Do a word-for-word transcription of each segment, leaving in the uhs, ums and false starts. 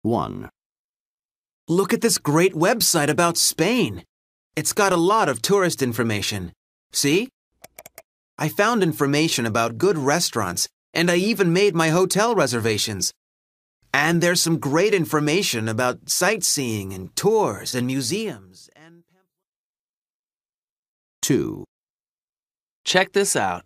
one. Look at this great website about Spain. It's got a lot of tourist information. See? I found information about good restaurants, and I even made my hotel reservations. And there's some great information about sightseeing and tours and museums and... two. Check this out.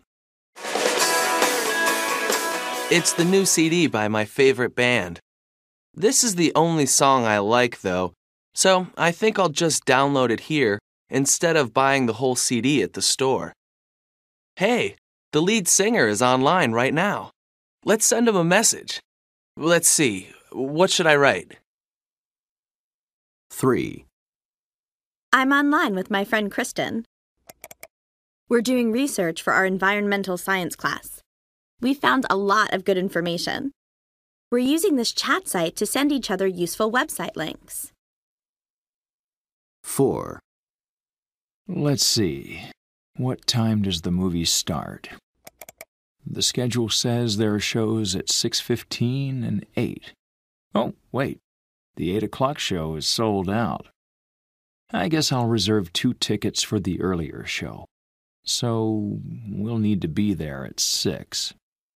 It's the new C D by my favorite band. This is the only song I like, though, so I think I'll just download it here instead of buying the whole C D at the store. Hey, the lead singer is online right now. Let's send him a message. Let's see, what should I write? three. I'm online with my friend Kristen. We're doing research for our environmental science class. We found a lot of good information. We're using this chat site to send each other useful website links. four. Let's see. What time does the movie start? The schedule says there are shows at six fifteen and eight. Oh, wait. The eight o'clock show is sold out. I guess I'll reserve two tickets for the earlier show. So we'll need to be there at six.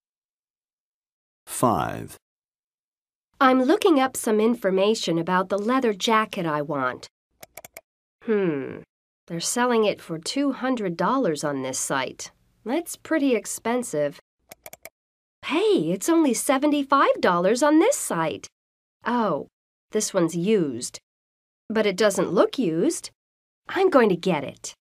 five. I'm looking up some information about the leather jacket I want. Hmm, they're selling it for two hundred dollars on this site. That's pretty expensive. Hey, it's only seventy-five dollars on this site. Oh, this one's used. But it doesn't look used. I'm going to get it.